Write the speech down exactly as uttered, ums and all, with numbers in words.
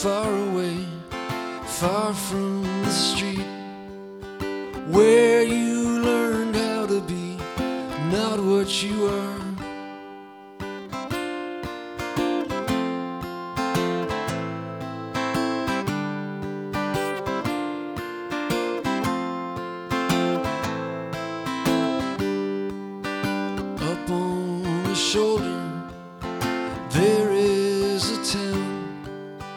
far away, far from the street, where you learned how to be not what you are. Up on his shoulder